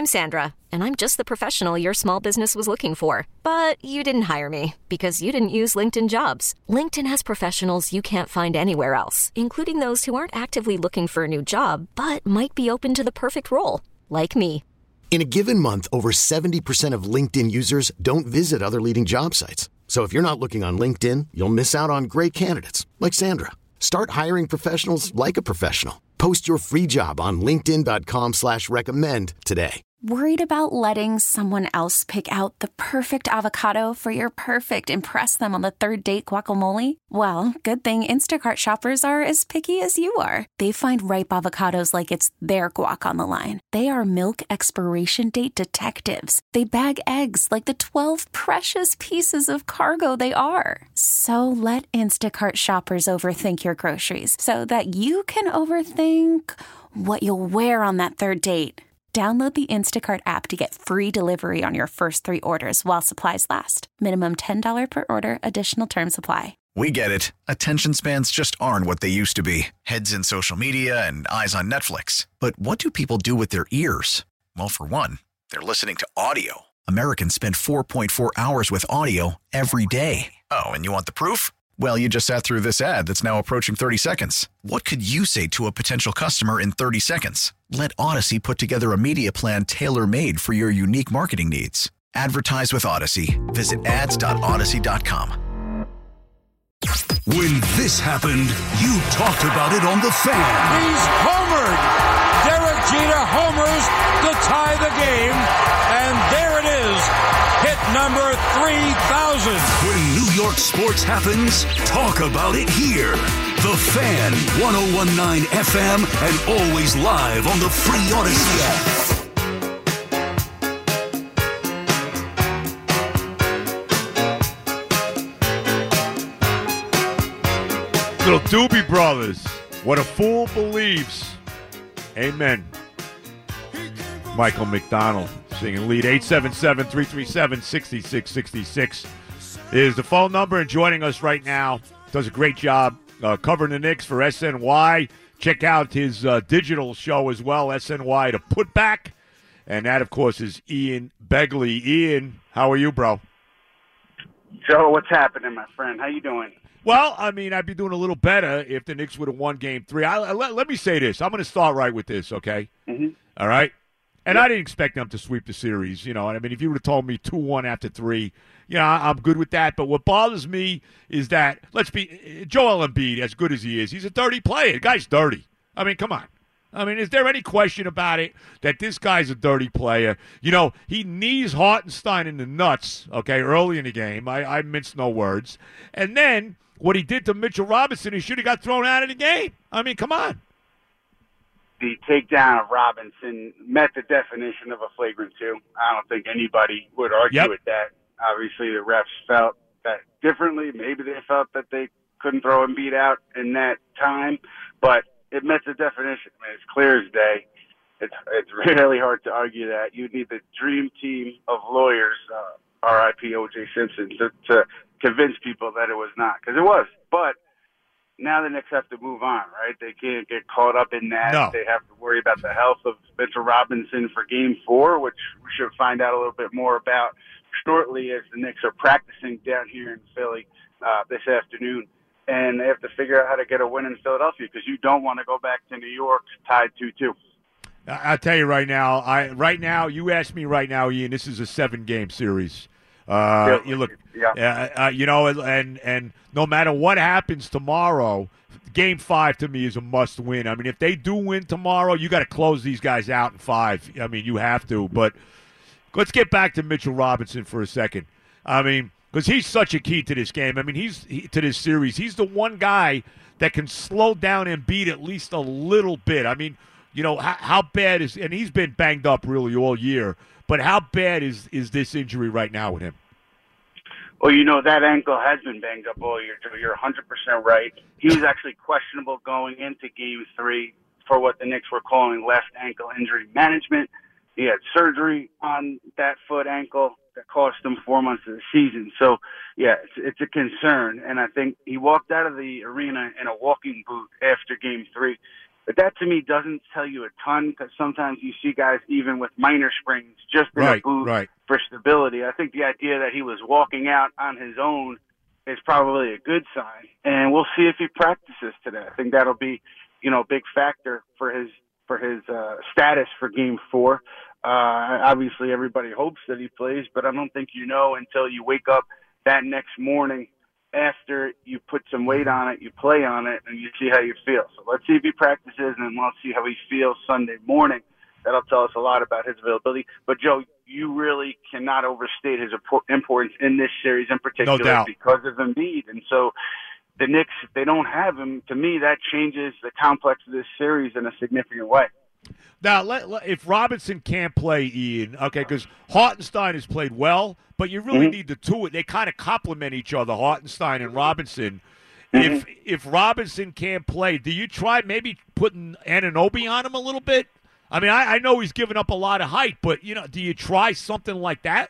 I'm Sandra, and I'm just the professional your small business was looking for. But you didn't hire me because you didn't use LinkedIn Jobs. LinkedIn has professionals you can't find anywhere else, including those who aren't actively looking for a new job, but might be open to the perfect role, like me. In a given month, over 70% of LinkedIn users don't visit other leading job sites. So if you're not looking on LinkedIn, you'll miss out on great candidates like Sandra. Start hiring professionals like a professional. Post your free job on linkedin.com/recommend today. Worried about letting someone else pick out the perfect avocado for your perfect impress them on the third date guacamole? Well, good thing Instacart shoppers are as picky as you are. They find ripe avocados like it's their guac on the line. They are milk expiration date detectives. They bag eggs like the 12 precious pieces of cargo they are. So let Instacart shoppers overthink your groceries so that you can overthink what you'll wear on that third date. Download the Instacart app to get free delivery on your first 3 orders while supplies last. Minimum $10 per order. Additional terms apply. We get it. Attention spans just aren't what they used to be. Heads in social media and eyes on Netflix. But what do people do with their ears? Well, for one, they're listening to audio. Americans spend 4.4 hours with audio every day. Oh, and you want the proof? Well, you just sat through this ad that's now approaching 30 seconds. What could you say to a potential customer in 30 seconds? Let Odyssey put together a media plan tailor-made for your unique marketing needs. Advertise with Odyssey. Visit ads.odyssey.com. When this happened, you talked about it on The Fan. He's homered. Derek Jeter homers to tie the game. And there it is. Hit number 3,000. When New York sports happens, talk about it here. The Fan, 101.9 FM, and always live on the free Odyssey app. Little Doobie Brothers. What a fool believes. Amen. Michael McDonald singing lead. 877-337-6666 is the phone number. And joining us right now, does a great job covering the Knicks for SNY. Check out his digital show as well, SNY to Put Back. And that, of course, is Ian Begley. Ian, how are you, bro? Joe, what's happening, my friend? How you doing? Well, I mean, I'd be doing a little better if the Knicks would have won Game 3. Let me say this. I'm going to start right with this, okay? Mm-hmm. All right? And I didn't expect them to sweep the series, you know. I mean, if you would have told me 2-1 after 3, I'm good with that. But what bothers me is that, Joel Embiid, as good as he is, he's a dirty player. The guy's dirty. I mean, come on. I mean, is there any question about it that this guy's a dirty player? You know, he knees Hartenstein in the nuts, okay, early in the game. I mince no words. And then what he did to Mitchell Robinson, he should have got thrown out of the game. I mean, come on. The takedown of Robinson met the definition of a flagrant 2. I don't think anybody would argue with that. Obviously, the refs felt that differently. Maybe they felt that they couldn't throw Embiid out in that time, but it met the definition. I mean, it's clear as day. It's really hard to argue that. You need the dream team of lawyers, R.I.P. O.J. Simpson, to convince people that it was not, because it was. But now the Knicks have to move on, right? They can't get caught up in that. No. They have to worry about the health of Mitchell Robinson for Game 4, which we should find out a little bit more about shortly as the Knicks are practicing down here in Philly this afternoon. And they have to figure out how to get a win in Philadelphia because you don't want to go back to New York tied 2-2. I'll tell you right now, you asked me right now, Ian, this is a 7-game series. You look, and no matter what happens tomorrow, Game 5 to me is a must win. I mean, if they do win tomorrow, you got to close these guys out in 5. I mean, you have to. But let's get back to Mitchell Robinson for a second. I mean, because he's such a key to this game. I mean, to this series. He's the one guy that can slow down Embiid at least a little bit. I mean, you know, how bad is – and he's been banged up really all year. But how bad is this injury right now with him? Well, you know, that ankle has been banged up all year, Joe. You're 100% right. He was actually questionable going into Game 3 for what the Knicks were calling left ankle injury management. He had surgery on that foot ankle that cost him 4 months of the season. So, yeah, it's a concern. And I think he walked out of the arena in a walking boot after Game 3. But that, to me, doesn't tell you a ton, because sometimes you see guys even with minor sprains just in a boot for stability. I think the idea that he was walking out on his own is probably a good sign. And we'll see if he practices today. I think that'll be, a big factor for his status for Game 4. Obviously, everybody hopes that he plays, but I don't think you know until you wake up that next morning after you put some weight on it, you play on it, and you see how you feel. So let's see if he practices, and then let's see how he feels Sunday morning. That'll tell us a lot about his availability. But, Joe, you really cannot overstate his importance in this series in particular, no doubt, because of Embiid. And so the Knicks, if they don't have him, to me, that changes the complex of this series in a significant way. Now, if Robinson can't play, Ian, okay, because Hartenstein has played well, but you really need the two. They kind of complement each other, Hartenstein and Robinson. If Robinson can't play, do you try maybe putting Anunoby on him a little bit? I mean, I know he's given up a lot of height, but, do you try something like that?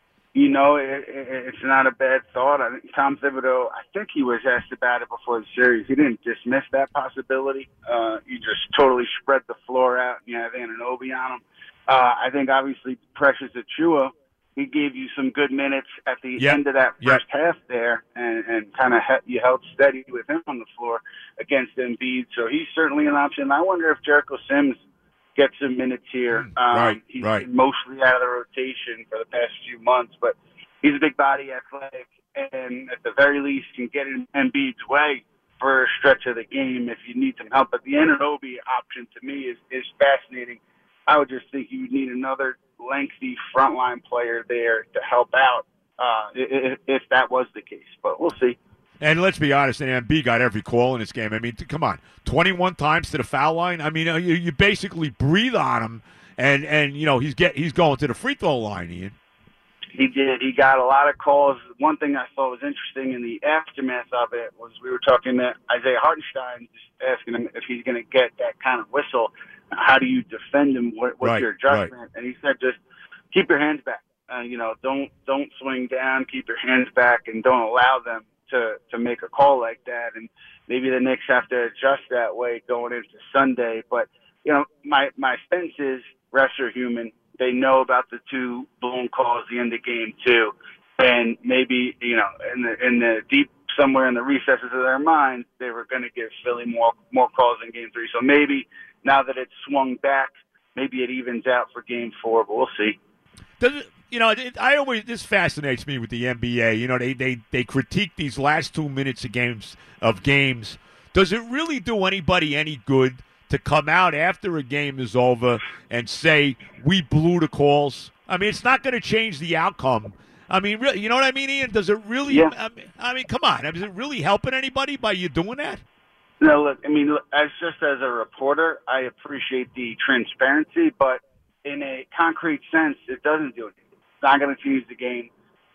It's not a bad thought. I think Tom Thibodeau, I think he was asked about it before the series. He didn't dismiss that possibility. You just totally spread the floor out and you have Anunoby on him. I think, obviously, Precious Achiuwa, he gave you some good minutes at the end of that first half there, and kind of you held steady with him on the floor against Embiid. So he's certainly an option. I wonder if Jericho Sims get some minutes here. He's been mostly out of the rotation for the past few months, but he's a big body, athletic, and at the very least can get in Embiid's way for a stretch of the game if you need some help. But the Anunoby option, to me, is fascinating. I would just think you would need another lengthy frontline player there to help out if that was the case. But we'll see. And let's be honest, Embiid got every call in this game. I mean, come on, 21 times to the foul line. I mean, you basically breathe on him, and he's going to the free throw line, Ian. He did. He got a lot of calls. One thing I thought was interesting in the aftermath of it was we were talking to Isaiah Hartenstein, just asking him if he's going to get that kind of whistle. How do you defend him? What's your adjustment? Right. And he said, just keep your hands back. Don't swing down. Keep your hands back, and don't allow them to make a call like that. And maybe the Knicks have to adjust that way going into Sunday. But, my sense is refs are human. They know about the two blown calls at the end of game 2. And maybe, in the deep somewhere in the recesses of their minds, they were going to give Philly more calls in game 3. So maybe now that it's swung back, maybe it evens out for game 4, but we'll see. This fascinates me with the NBA. They critique these last 2 minutes of games. Does it really do anybody any good to come out after a game is over and say we blew the calls? I mean, it's not going to change the outcome. I mean, really, you know what I mean, Ian? Does it really? Yeah. I mean, come on. Is it really helping anybody by you doing that? No, look. I mean, as a reporter, I appreciate the transparency, but in a concrete sense, it doesn't do anything. It's not going to change the game.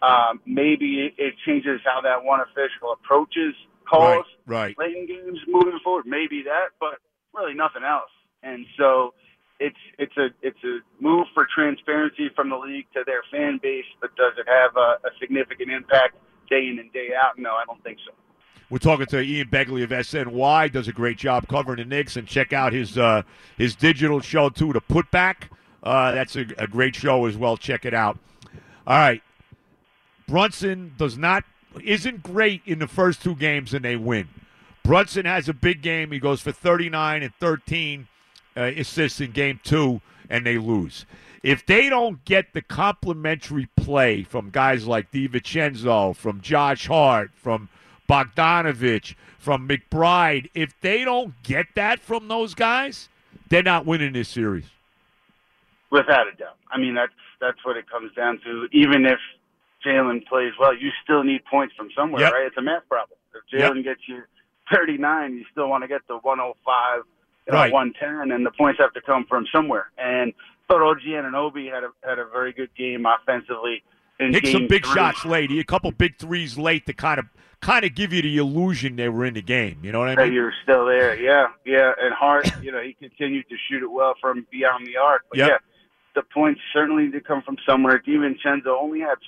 Maybe it changes how that one official approaches calls late in games moving forward. Maybe that, but really nothing else. And so it's a move for transparency from the league to their fan base, but does it have a significant impact day in and day out? No, I don't think so. We're talking to Ian Begley of SNY. Does a great job covering the Knicks, and check out his digital show too, The Putback. That's a great show as well. Check it out. All right. Brunson isn't great in the first 2 games and they win. Brunson has a big game. He goes for 39 and 13 assists in game 2 and they lose. If they don't get the complimentary play from guys like DiVincenzo, from Josh Hart, from Bogdanovich, from McBride, if they don't get that from those guys, they're not winning this series. Without a doubt. I mean, that's what it comes down to. Even if Jalen plays well, you still need points from somewhere, right? It's a math problem. If Jalen gets you 39, you still want to get the 105, 110, and the points have to come from somewhere. And I thought OG Anunoby had a very good game offensively. Hit some big shots late. He had a couple big threes late to kind of give you the illusion they were in the game. You know what I mean? You were still there, yeah. And Hart, he continued to shoot it well from beyond the arc. But the points certainly did come from somewhere. DiVincenzo only had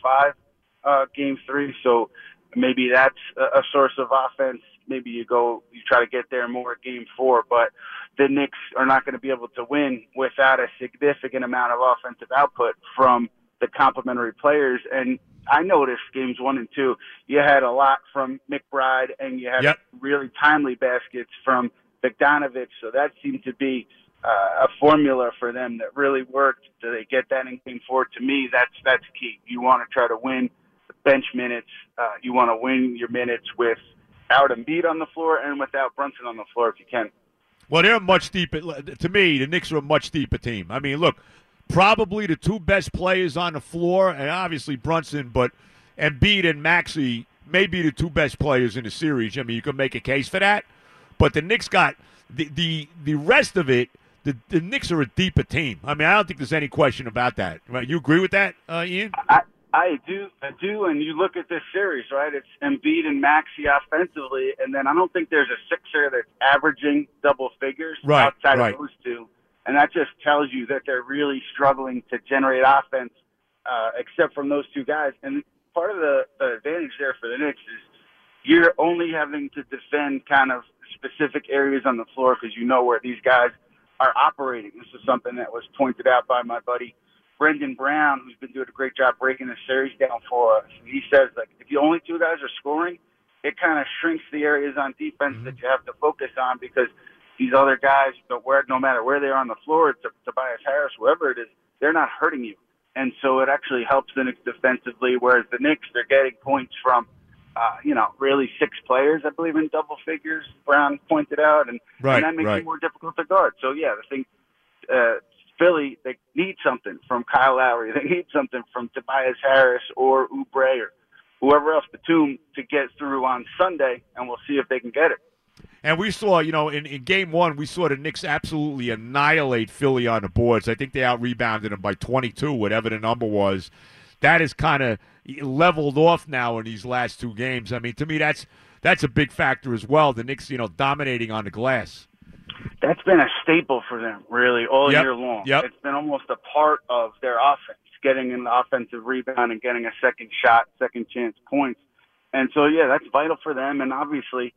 5 game 3, so maybe that's a source of offense. Maybe you try to get there more at game 4. But the Knicks are not going to be able to win without a significant amount of offensive output from the complementary players. And I noticed games 1 and 2, you had a lot from McBride, and you had really timely baskets from Bogdanovic. So that seemed to be a formula for them that really worked. Do they get that in game 4? To me, that's key. You want to try to win the bench minutes. You want to win your minutes without Embiid on the floor and without Brunson on the floor if you can. Well, they're much deeper. To me, the Knicks are a much deeper team. I mean, look, probably the 2 best players on the floor, and obviously Brunson, but Embiid and Maxey may be the 2 best players in the series. I mean, you can make a case for that. But the Knicks got the rest of it. The Knicks are a deeper team. I mean, I don't think there's any question about that. Right? You agree with that, Ian? I do, and you look at this series, right? It's Embiid and Maxey offensively, and then I don't think there's a sixer that's averaging double figures outside of those 2, and that just tells you that they're really struggling to generate offense, except from those 2 guys. And part of the advantage there for the Knicks is you're only having to defend kind of specific areas on the floor because you know where these guys are operating. This is something that was pointed out by my buddy Brendan Brown, who's been doing a great job breaking the series down for us. He says, like, if the only 2 guys are scoring, it kind of shrinks the areas on defense that you have to focus on because these other guys, no matter where they are on the floor, Tobias Harris, whoever it is, they're not hurting you. And so it actually helps the Knicks defensively, whereas the Knicks, they're getting points from, really 6 players, I believe, in double figures, Brown pointed out, and that makes it more difficult to guard. So, yeah, I think Philly, they need something from Kyle Lowry. They need something from Tobias Harris or Oubre or whoever else, Batum, to get through on Sunday, and we'll see if they can get it. And we saw, in game 1, we saw the Knicks absolutely annihilate Philly on the boards. I think they out-rebounded them by 22, whatever the number was. That is kind of leveled off now in these last 2 games. I mean, to me, that's a big factor as well. The Knicks, dominating on the glass. That's been a staple for them, really, all year long. It's been almost a part of their offense, getting an offensive rebound and getting a second shot, second chance points. And so, that's vital for them. And obviously,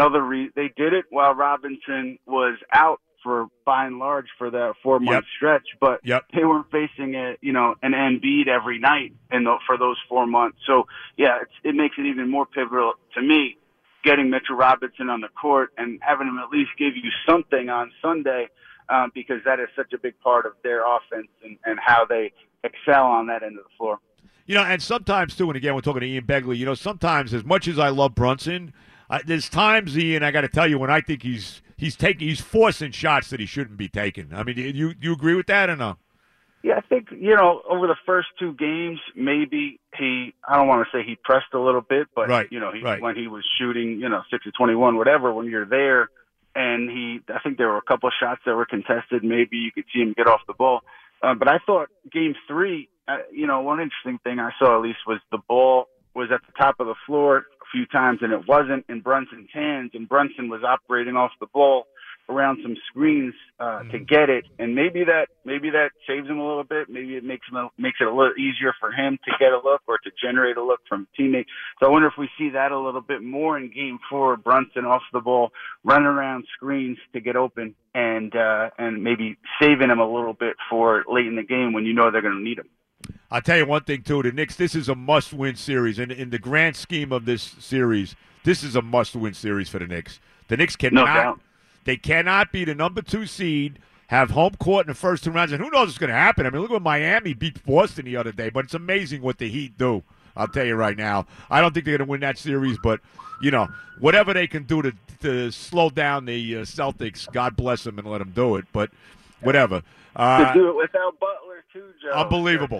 they did it while Robinson was out for, by and large, for that 4-month stretch. But they weren't facing an Embiid every night for those 4 months. So, it makes it even more pivotal to me, getting Mitchell Robinson on the court and having him at least give you something on Sunday because that is such a big part of their offense and how they excel on that end of the floor. And sometimes, too, and again, we're talking to Ian Begley, sometimes as much as I love Brunson, there's times, Ian, I got to tell you, when I think he's forcing shots that he shouldn't be taking. I mean, you agree with that or no? Yeah, I think, over the first 2 games, maybe I don't want to say he pressed a little bit, but, when he was shooting, 6 of 21, whatever, when you're there, and I think there were a couple of shots that were contested, maybe you could see him get off the ball. But I thought game 3, one interesting thing I saw at least was the ball was at the top of the floor a few times, and it wasn't in Brunson's hands, and Brunson was operating off the ball around some screens to get it, and maybe that saves him a little bit. Maybe it makes it a little easier for him to get a look or to generate a look from a teammate. So I wonder if we see that a little bit more in Game 4. Brunson off the ball, running around screens to get open, and maybe saving him a little bit for late in the game when you know they're going to need him. I'll tell you one thing too. The Knicks, this is a must-win series, and in the grand scheme of this series, this is a must-win series for the Knicks. The Knicks cannot. No doubt. They cannot be the number 2 seed, have home court in the first 2 rounds, and who knows what's going to happen. I mean, look what Miami beat Boston the other day, but it's amazing what the Heat do. I'll tell you right now. I don't think they're going to win that series, but, whatever they can do to slow down the Celtics, God bless them and let them do it, but whatever. To do it without Butler, too, Joe. Unbelievable.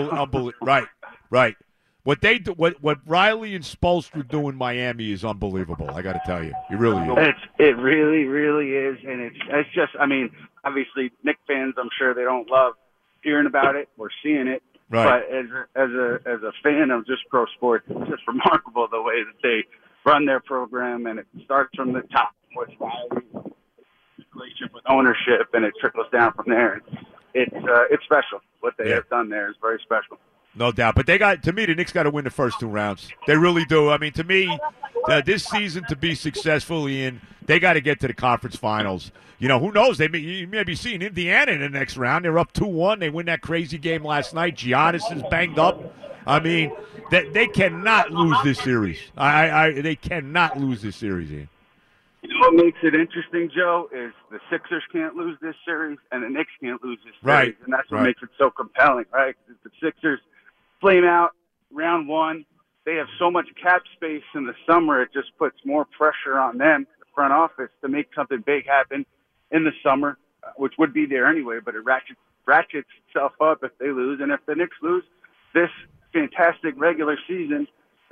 Right. What they do, what Riley and Spoelstra do in Miami is unbelievable. I got to tell you, it really is. It really, really is, and it's just. I mean, obviously, Knicks fans, I'm sure they don't love hearing about it or seeing it. Right. But as a fan of just pro sports, it's just remarkable the way that they run their program, and it starts from the top with Riley, relationship with ownership, and it trickles down from there. It's special. What they have done there is very special. No doubt. But to me, the Knicks got to win the first 2 rounds. They really do. I mean, to me, this season to be successful, Ian, they got to get to the conference finals. You know, who knows? You may be seeing Indiana in the next round. They're up 2-1. They win that crazy game last night. Giannis is banged up. I mean, they cannot lose this series. They cannot lose this series, Ian. You know what makes it interesting, Joe, is the Sixers can't lose this series and the Knicks can't lose this series. Right. And that's what makes it so compelling, right? If the Sixers flame out round one, they have so much cap space in the summer, it just puts more pressure on them, the front office, to make something big happen in the summer, which would be there anyway, but it ratchets itself up if they lose. And if the Knicks lose this fantastic regular season,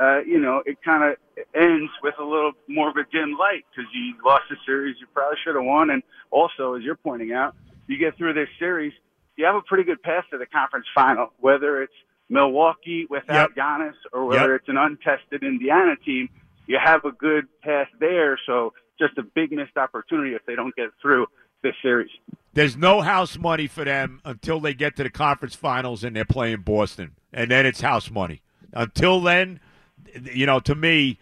it kind of ends with a little more of a dim light because you lost a series you probably should have won. And also, as you're pointing out, you get through this series, you have a pretty good path to the conference final, whether it's Milwaukee without Giannis or whether it's an untested Indiana team. You have a good path there, so just a big missed opportunity if they don't get through this series. There's no house money for them until they get to the conference finals and they're playing Boston, and then it's house money. Until then, to me,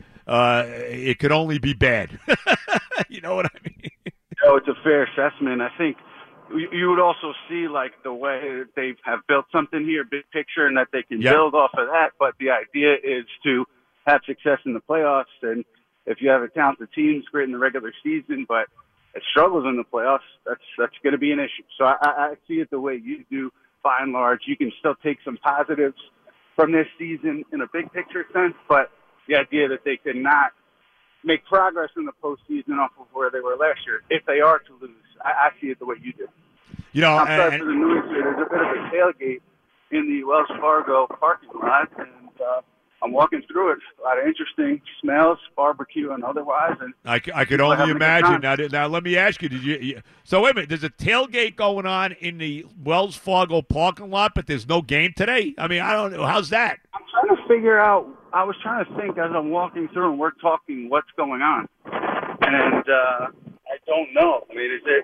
it could only be bad. You know what I mean? No, it's a fair assessment. I think you would also see, like, the way they have built something here, big picture, and that they can build off of that. But the idea is to have success in the playoffs. And if you have a talented team, it's great in the regular season, but it struggles in the playoffs, that's going to be an issue. So I see it the way you do, by and large. You can still take some positives from this season in a big picture sense, but the idea that they could not make progress in the postseason off of where they were last year, if they are to lose, I see it the way you do. I'm sorry for the noise here. There's a bit of a tailgate in the Wells Fargo parking lot, and I'm walking through it. A lot of interesting smells, barbecue and otherwise. And I could only imagine. Now, let me ask you, so wait a minute, there's a tailgate going on in the Wells Fargo parking lot, but there's no game today? I mean, I don't know. How's that? I'm trying to figure out, I was trying to think as I'm walking through and we're talking what's going on. And I don't know. I mean, is it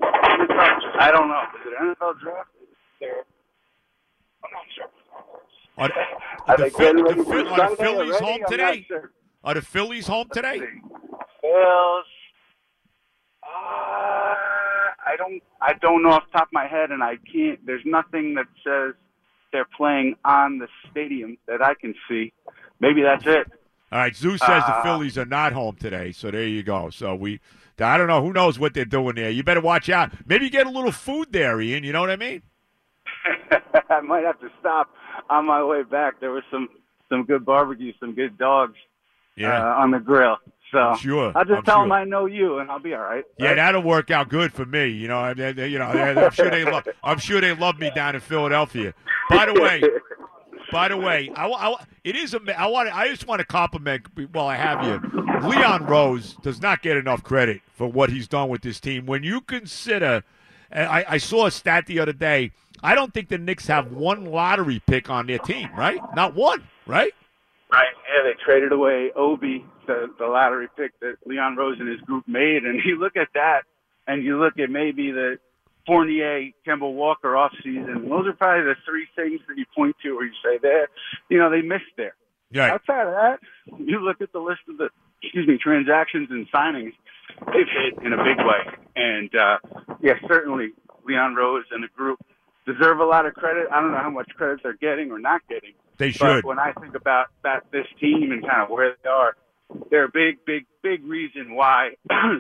NFL? I don't know. Is it NFL draft? I'm not sure. Are the Phillies home today? Sure. Are the Phillies home today? Phils. I don't know off the top of my head, and I can't. There's nothing that says they're playing on the stadium that I can see. Maybe that's it. All right, Zeus says the Phillies are not home today, so there you go. So I don't know. Who knows what they're doing there? You better watch out. Maybe get a little food there, Ian. You know what I mean? I might have to stop on my way back. There was some good barbecue, some good dogs on the grill. So I'll just tell them I know you, and I'll be all right. Yeah, that'll work out good for me. I'm sure they love me down in Philadelphia. By the way, I just want to compliment while I have you. Leon Rose does not get enough credit for what he's done with this team. When you consider, I saw a stat the other day. I don't think the Knicks have one lottery pick on their team, right? Not one, right? Right. Yeah, they traded away Obi, the lottery pick that Leon Rose and his group made. And you look at that, and you look at maybe the Fournier, Kemba Walker offseason. Those are probably the three things that you point to where you say that, they missed there. Right. Outside of that, you look at the list of the transactions and signings, they've hit in a big way. And, certainly Leon Rose and the group deserve a lot of credit. I don't know how much credit they're getting or not getting. They should. But when I think about this team and kind of where they are, they're a big, big, big reason why,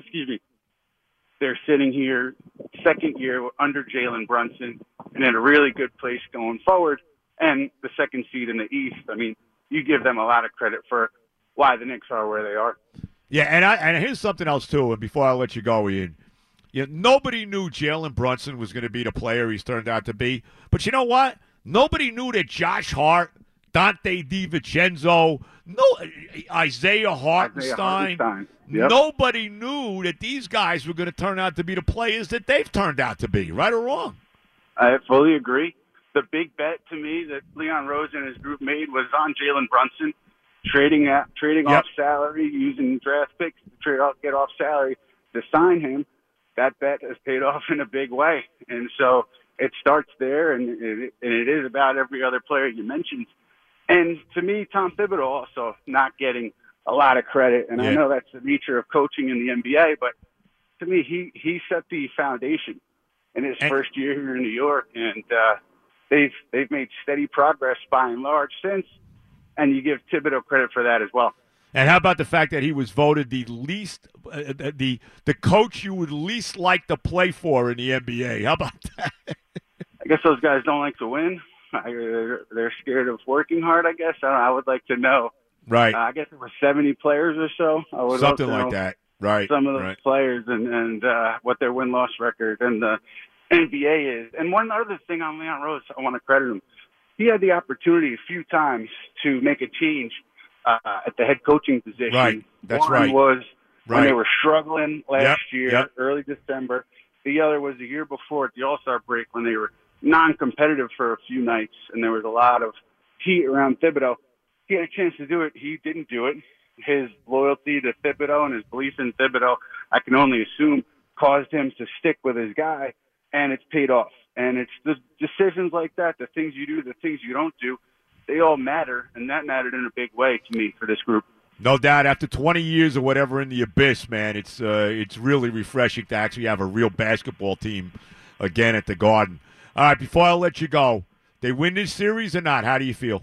they're sitting here second year under Jalen Brunson and in a really good place going forward. And the second seed in the East, I mean, you give them a lot of credit for why the Knicks are where they are. Yeah, and here's something else, too, and before I let you go, Ian. Nobody knew Jalen Brunson was going to be the player he's turned out to be. But you know what? Nobody knew that Josh Hart, Dante DiVincenzo, Isaiah Hartenstein. Yep. Nobody knew that these guys were going to turn out to be the players that they've turned out to be, right or wrong? I fully agree. The big bet to me that Leon Rose and his group made was on Jalen Brunson, trading off salary, using draft picks to get off salary to sign him. That bet has paid off in a big way. And so it starts there, and it is about every other player you mentioned. And to me, Tom Thibodeau also not getting a lot of credit. And Yeah. I know that's the nature of coaching in the NBA, but to me, he set the foundation in his first year here in New York, and they've made steady progress by and large since. And you give Thibodeau credit for that as well. And how about the fact that he was voted the least, the coach you would least like to play for in the NBA? How about that? I guess those guys don't like to win. They're scared of working hard, I guess. I would like to know. Right. I guess there were 70 players or so. I would Something love to like know that. Right. Some of those players and what their win-loss record and the NBA is. And one other thing on Leon Rose, I want to credit him. He had the opportunity a few times to make a change at the head coaching position. Right. That's One right. was when Right. they were struggling last year, Yep. early December. The other was the year before at the All-Star break when they were non-competitive for a few nights, and there was a lot of heat around Thibodeau. He had a chance to do it. He didn't do it. His loyalty to Thibodeau and his belief in Thibodeau, I can only assume, caused him to stick with his guy, and it's paid off. And it's the decisions like that, the things you do, the things you don't do, they all matter, and that mattered in a big way to me for this group. No doubt. After 20 years or whatever in the abyss, man, it's really refreshing to actually have a real basketball team again at the Garden. All right, before I let you go, they win this series or not? How do you feel?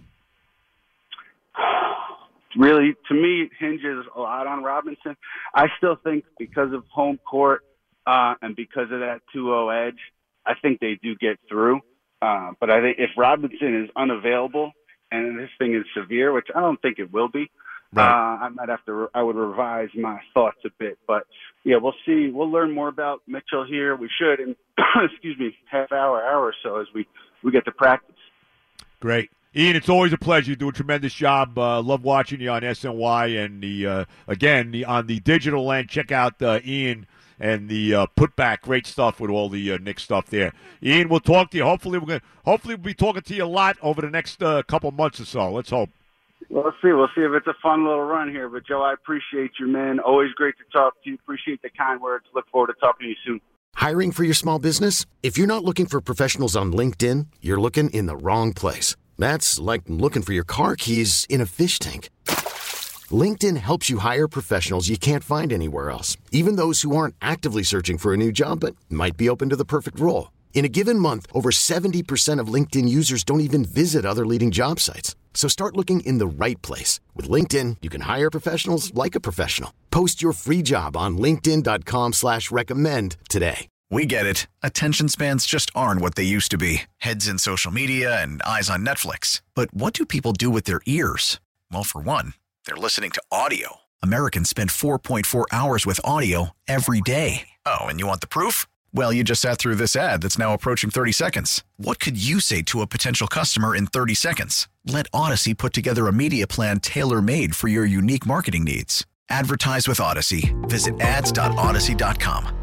Really, to me, it hinges a lot on Robinson. I still think because of home court and because of that 2-0 edge, I think they do get through. But I think if Robinson is unavailable and this thing is severe, which I don't think it will be, right. I would revise my thoughts a bit. But, yeah, we'll see. We'll learn more about Mitchell here. We should in, half hour or so as we get to practice. Great. Ian, it's always a pleasure. You do a tremendous job. Love watching you on SNY and on the digital end. Check out Ian and the putback. Great stuff with all the Knicks stuff there. Ian, we'll talk to you. Hopefully we'll be talking to you a lot over the next couple months or so. Let's hope. We'll see. We'll see if it's a fun little run here. But, Joe, I appreciate you, man. Always great to talk to you. Appreciate the kind words. Look forward to talking to you soon. Hiring for your small business? If you're not looking for professionals on LinkedIn, you're looking in the wrong place. That's like looking for your car keys in a fish tank. LinkedIn helps you hire professionals you can't find anywhere else, even those who aren't actively searching for a new job but might be open to the perfect role. In a given month, over 70% of LinkedIn users don't even visit other leading job sites. So start looking in the right place. With LinkedIn, you can hire professionals like a professional. Post your free job on linkedin.com/recommend today. We get it. Attention spans just aren't what they used to be. Heads in social media and eyes on Netflix. But what do people do with their ears? Well, for one, they're listening to audio. Americans spend 4.4 hours with audio every day. Oh, and you want the proof? Well, you just sat through this ad that's now approaching 30 seconds. What could you say to a potential customer in 30 seconds? Let Odyssey put together a media plan tailor-made for your unique marketing needs. Advertise with Odyssey. Visit ads.odyssey.com.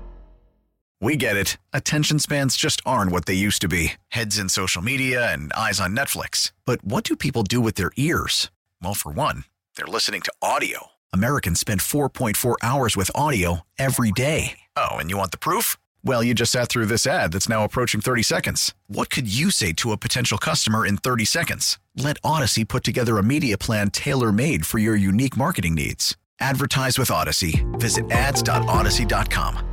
We get it. Attention spans just aren't what they used to be. Heads in social media and eyes on Netflix. But what do people do with their ears? Well, for one, they're listening to audio. Americans spend 4.4 hours with audio every day. Oh, and you want the proof? Well, you just sat through this ad that's now approaching 30 seconds. What could you say to a potential customer in 30 seconds? Let Odyssey put together a media plan tailor-made for your unique marketing needs. Advertise with Odyssey. Visit ads.odyssey.com.